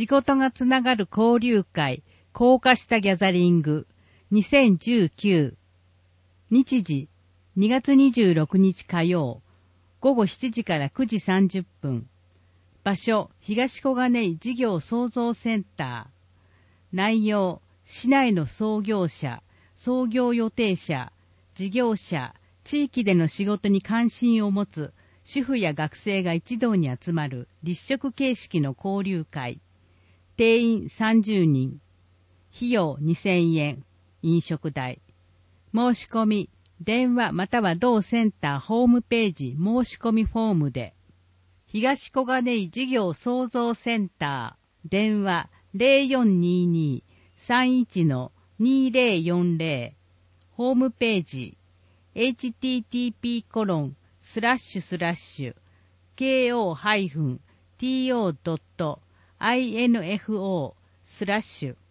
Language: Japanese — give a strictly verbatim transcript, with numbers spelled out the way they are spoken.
仕事がつながる交流会、高架下ギャザリング、にせんじゅうきゅう。日時、にがつにじゅうろくにち火曜、午後しちじからくじさんじゅっぷん。場所、東小金井事業創造センター。内容、市内の創業者、創業予定者、事業者、地域での仕事に関心を持つ主婦や学生が一堂に集まる立食形式の交流会。定員さんじゅうにん。費用にせんえん。飲食代。申し込み、電話または同センターホームページ申し込みフォームで。東小金井事業創造センター。電話 ゼロよんにーにーさんいちのにゼロよんゼロ。ホームページ エイチティーティーピーコロンスラッシュスラッシュケーオーハイフンティーオードットアイエヌエフオースラッシュ